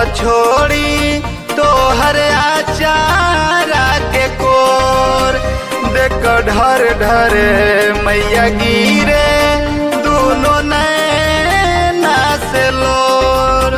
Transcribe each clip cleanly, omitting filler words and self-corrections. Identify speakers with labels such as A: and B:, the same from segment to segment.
A: छोड़ी तोहर आचारा के कोर देख ढर ढर मैया गिरे दोनों नैना से लोर।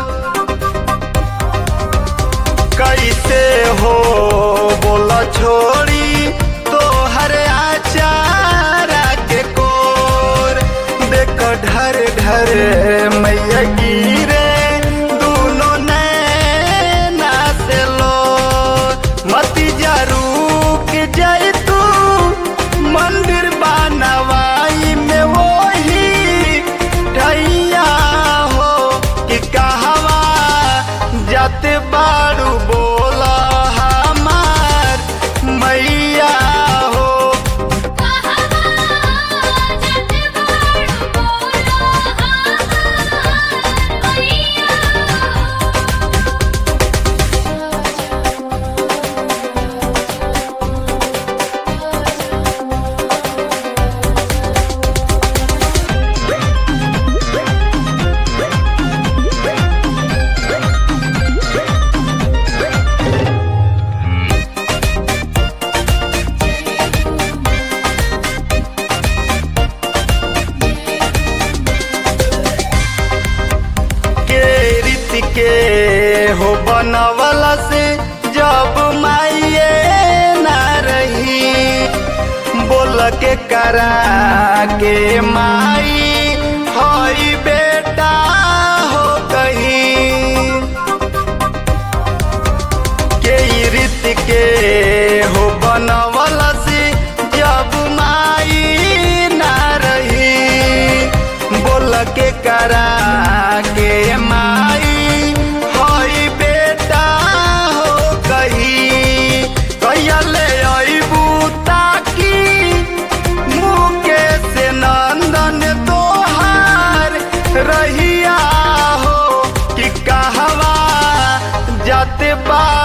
A: कैसे हो बोला छोड़ी तोहर आचारा के कोर देख ढर ढर मैया गिरे दोनों नैना से लोर। मती जरू के जाए तू मंदिर बनवाई में वही ढैया हो कि कहवा जाते बारू बोला हमार मैया हो। के हो बनवला से जब माइये ना रही बोल के करा के माई हई बेटा हो कहीं के रीत के हो बनवला से जब माई ना रही बोल के करा के माई रहिया हो कि कहवा जाते बा